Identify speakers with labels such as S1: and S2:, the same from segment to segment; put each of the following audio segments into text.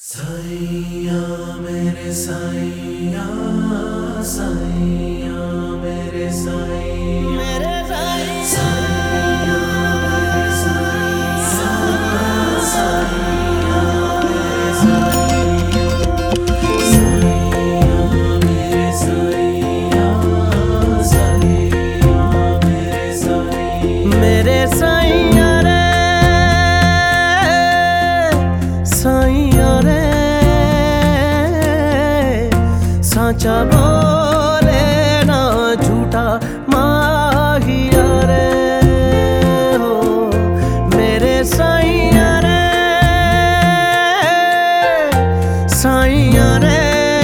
S1: साईया मेरे साईया, साईया मेरे साईया, मेरे साईया मेरे साईया, साईया मेरे साईया, साईया मेरे साईया, साईया मेरे साईया, मेरे साईया रे, साईया रे, साचा बोले ना झूठा माहिया रे हो मेरे साईया रे, साईया रे,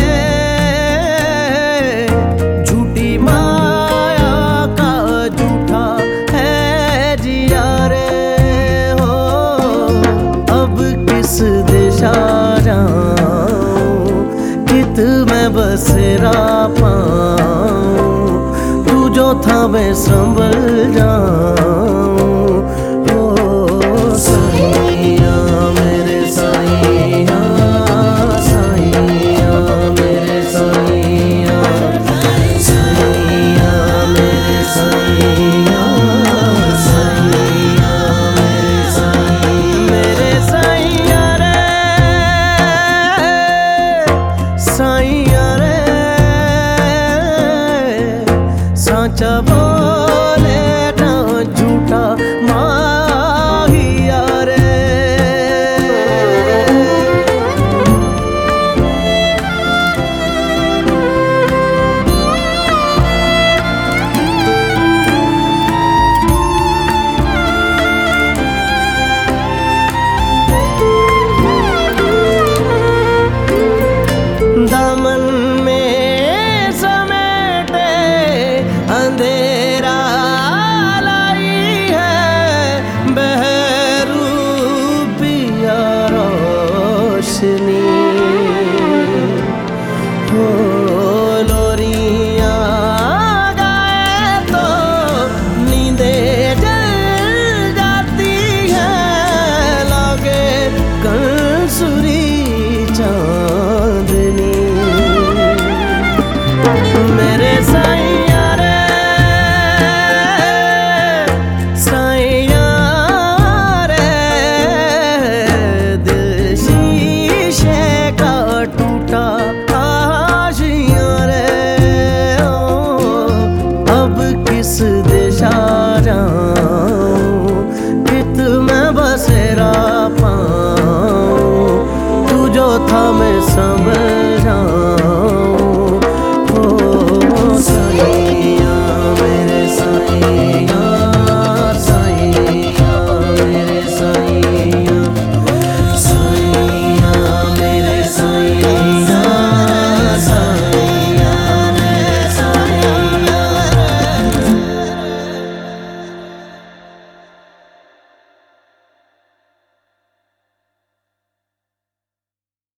S1: झूठी माया का झूठा है जिया रे हो। अब किस दिशा जाऊं कित मैं बसेरा पाऊं, तू जो था मैं संभल जाऊं। ओ साईया मेरे साईया, साईया मेरे साईया, साईया मेरे साईया, साईया मेरे साईया, मेरे साईया रे, साईया रे, साचा बोले ना झूठा माहिया रे। दामन में समेटे अंधेरा लाई है बहरूपिया रोशनी हो। लोरियां गाए तो नींदे जल जाती है, लागे कंसुरी चांदनी मेरे साईया रे, साईया रे, दिल शीशे का टूटा आशिया रे ओ। अब किस दिशा जाऊं कित मैं बसेरा पाऊं, तू जो था मैं